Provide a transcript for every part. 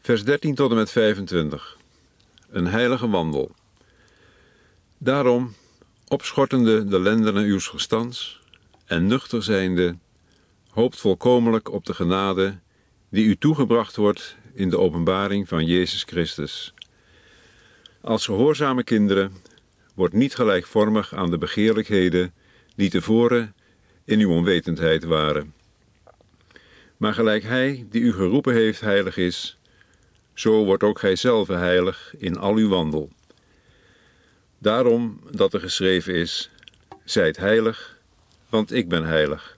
Vers 13 tot en met 25. Een heilige wandel. Daarom, opschortende de lendenen uws verstands en nuchter zijnde, hoopt volkomenlijk op de genade die u toegebracht wordt in de openbaring van Jezus Christus. Als gehoorzame kinderen, wordt niet gelijkvormig aan de begeerlijkheden die tevoren in uw onwetendheid waren. Maar gelijk Hij die u geroepen heeft heilig is, zo wordt ook gij zelf heilig in al uw wandel. Daarom dat er geschreven is, zijt heilig, want ik ben heilig.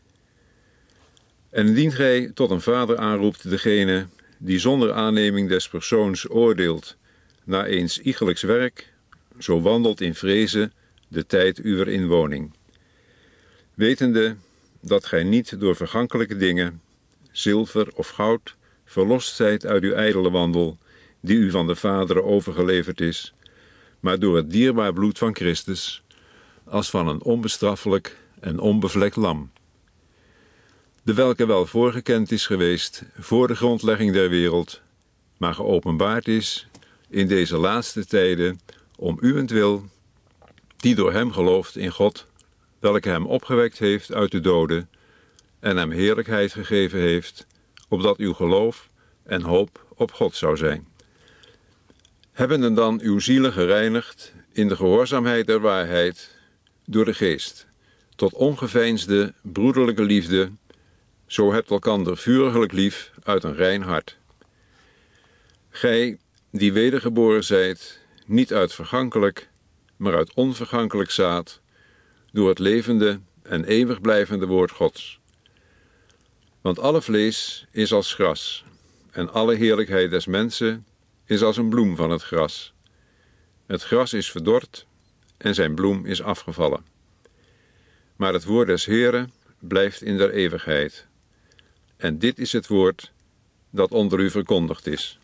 En indien gij tot een vader aanroept degene die zonder aanneming des persoons oordeelt naar eens iegelijks werk, zo wandelt in vrezen de tijd uwer inwoning. Wetende dat gij niet door vergankelijke dingen, zilver of goud, verlost zijt uit uw ijdele wandel, die u van de vaderen overgeleverd is, maar door het dierbaar bloed van Christus, als van een onbestraffelijk en onbevlekt lam, de welke wel voorgekend is geweest voor de grondlegging der wereld, maar geopenbaard is in deze laatste tijden om uwentwil, die door hem gelooft in God, welke hem opgewekt heeft uit de doden en hem heerlijkheid gegeven heeft, opdat uw geloof en hoop op God zou zijn. Hebbenden dan uw zielen gereinigd in de gehoorzaamheid der waarheid door de geest, tot ongeveinsde broederlijke liefde, zo hebt elkander vuriglijk lief uit een rein hart. Gij, die wedergeboren zijt, niet uit vergankelijk, maar uit onvergankelijk zaad, door het levende en eeuwig blijvende woord Gods. Want alle vlees is als gras, en alle heerlijkheid des mensen is als een bloem van het gras. Het gras is verdord, en zijn bloem is afgevallen. Maar het woord des Heeren blijft in der eeuwigheid. En dit is het woord dat onder u verkondigd is.